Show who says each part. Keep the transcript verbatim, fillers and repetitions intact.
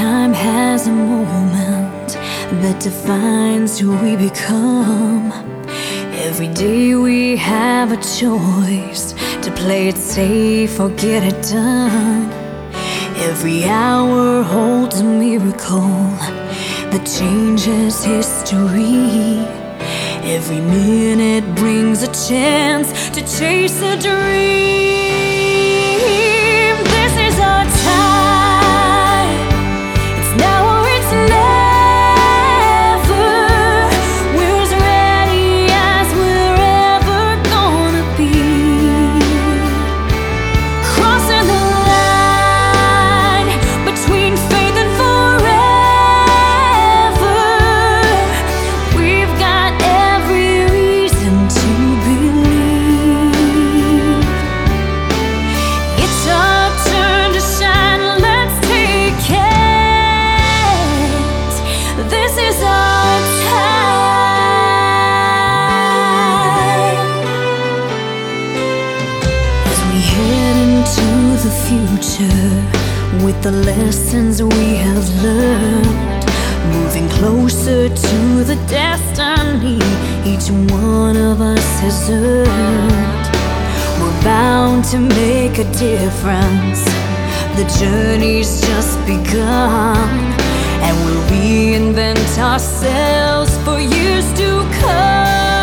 Speaker 1: time has a moment that defines who we become. Every day we have a choice to play it safe or get it done. Every hour holds a miracle that changes history. Every minute brings a chance to chase a dream. This is our time. It's now or it's never. We're as ready as we're ever gonna be. Crossing the line between faith and forever. We've got every reason to believe. It's our turn to shine, let's take it. This is our time. As we head into the future with the lessons we have learned, moving closer to the destiny each one of us has earned. We're bound to make a difference. The journey's just begun, and we'll reinvent ourselves for years to come.